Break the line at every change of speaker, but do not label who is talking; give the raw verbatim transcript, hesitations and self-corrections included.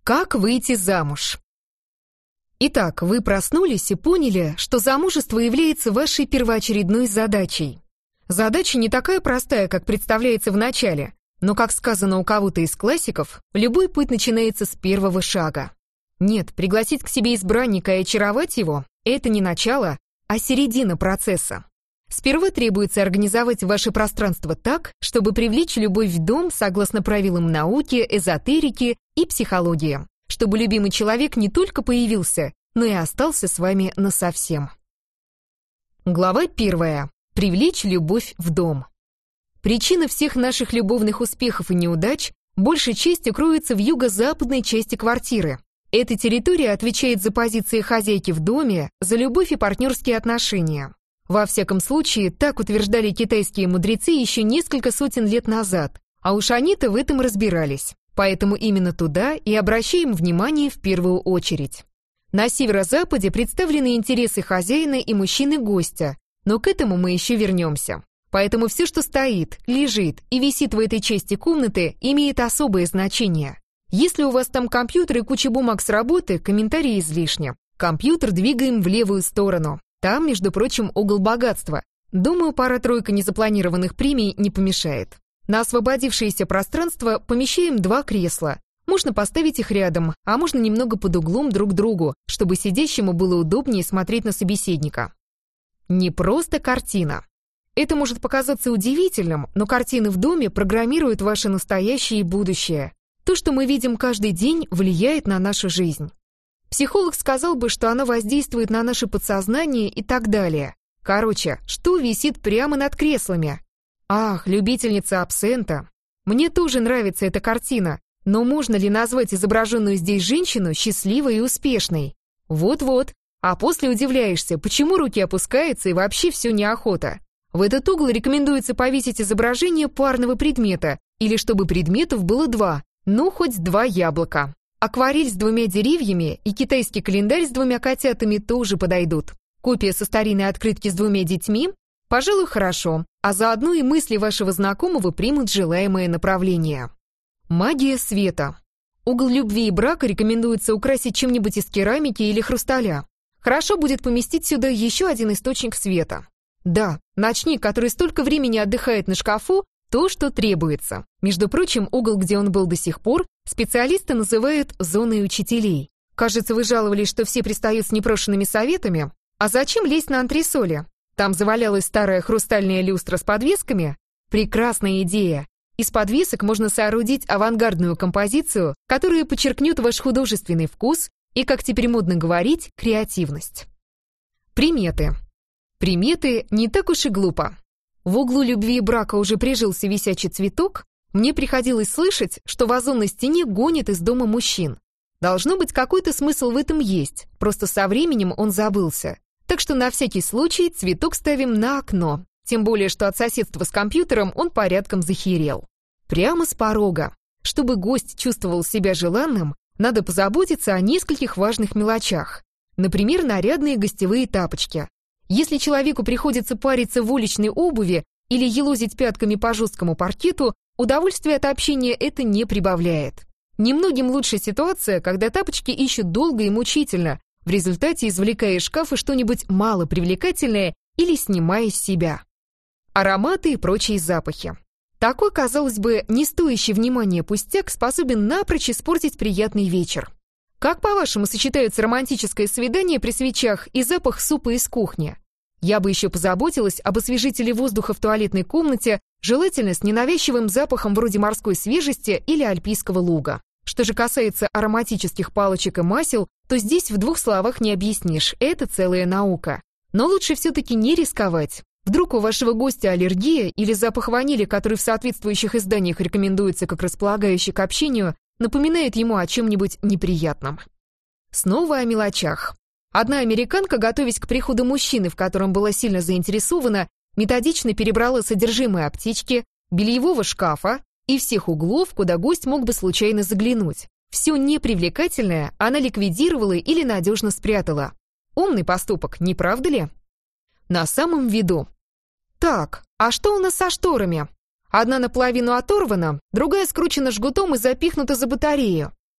Как выйти замуж? Итак, вы проснулись и поняли, что замужество является вашей первоочередной задачей. Задача не такая простая, как представляется в начале, но, как сказано у кого-то из классиков, любой путь начинается с первого шага. Нет, пригласить к себе избранника и очаровать его – это не начало, а середина процесса. Сперва требуется организовать ваше пространство так, чтобы привлечь любовь в дом согласно правилам науки, эзотерики и психологии, чтобы любимый человек не только появился, но и остался с вами насовсем. Глава первая. Привлечь любовь в дом. Причина всех наших любовных успехов и неудач большей частью кроется в юго-западной части квартиры. Эта территория отвечает за позиции хозяйки в доме, за любовь и партнерские отношения. Во всяком случае, так утверждали китайские мудрецы еще несколько сотен лет назад, а уж они-то в этом разбирались. Поэтому именно туда и обращаем внимание в первую очередь. На северо-западе представлены интересы хозяина и мужчины-гостя, но к этому мы еще вернемся. Поэтому все, что стоит, лежит и висит в этой части комнаты, имеет особое значение. Если у вас там компьютер и куча бумаг с работы, комментарии излишни. Компьютер двигаем в левую сторону. Там, между прочим, угол богатства. Думаю, пара-тройка незапланированных премий не помешает. На освободившееся пространство помещаем два кресла. Можно поставить их рядом, а можно немного под углом друг к другу, чтобы сидящему было удобнее смотреть на собеседника. Не просто картина. Это может показаться удивительным, но картины в доме программируют ваше настоящее и будущее. То, что мы видим каждый день, влияет на нашу жизнь. Психолог сказал бы, что она воздействует на наше подсознание и так далее. Короче, что висит прямо над креслами? Ах, любительница абсента. Мне тоже нравится эта картина, но можно ли назвать изображенную здесь женщину счастливой и успешной? Вот-вот. А после удивляешься, почему руки опускаются и вообще все неохота. В этот угол рекомендуется повесить изображение парного предмета, или чтобы предметов было два, ну хоть два яблока. Акварель с двумя деревьями и китайский календарь с двумя котятами тоже подойдут. Копия со старинной открытки с двумя детьми? Пожалуй, хорошо, а заодно и мысли вашего знакомого примут желаемое направление. Магия света. Угол любви и брака рекомендуется украсить чем-нибудь из керамики или хрусталя. Хорошо будет поместить сюда еще один источник света. Да, ночник, который столько времени отдыхает на шкафу, то, что требуется. Между прочим, угол, где он был до сих пор, специалисты называют зоной учителей. Кажется, вы жаловались, что все пристают с непрошенными советами. А зачем лезть на антресоли? Там завалялась старая хрустальная люстра с подвесками? Прекрасная идея. Из подвесок можно соорудить авангардную композицию, которая подчеркнет ваш художественный вкус и, как теперь модно говорить, креативность. Приметы. Приметы не так уж и глупо. В углу любви и брака уже прижился висячий цветок. Мне приходилось слышать, что вазон на стене гонит из дома мужчин. Должно быть, какой-то смысл в этом есть, просто со временем он забылся. Так что на всякий случай цветок ставим на окно, тем более, что от соседства с компьютером он порядком захерел. Прямо с порога. Чтобы гость чувствовал себя желанным, надо позаботиться о нескольких важных мелочах. Например, нарядные гостевые тапочки. Если человеку приходится париться в уличной обуви или елозить пятками по жесткому паркету, удовольствия от общения это не прибавляет. Немногим лучше ситуация, когда тапочки ищут долго и мучительно, в результате извлекая из шкафа что-нибудь малопривлекательное или снимая с себя. Ароматы и прочие запахи. Такой, казалось бы, не стоящий внимания пустяк способен напрочь испортить приятный вечер. Как, по-вашему, сочетаются романтическое свидание при свечах и запах супа из кухни? Я бы еще позаботилась об освежителе воздуха в туалетной комнате, желательно с ненавязчивым запахом вроде морской свежести или альпийского луга. Что же касается ароматических палочек и масел, то здесь в двух словах не объяснишь, это целая наука. Но лучше все-таки не рисковать. Вдруг у вашего гостя аллергия или запах ванили, который в соответствующих изданиях рекомендуется как располагающий к общению, напоминает ему о чем-нибудь неприятном. Снова о мелочах. Одна американка, готовясь к приходу мужчины, в котором была сильно заинтересована, методично перебрала содержимое аптечки, бельевого шкафа и всех углов, куда гость мог бы случайно заглянуть. Все непривлекательное она ликвидировала или надежно спрятала. Умный поступок, не правда ли? На самом виду. Так, а что у нас со шторами? Одна наполовину оторвана, другая скручена жгутом и запихнута за батарею.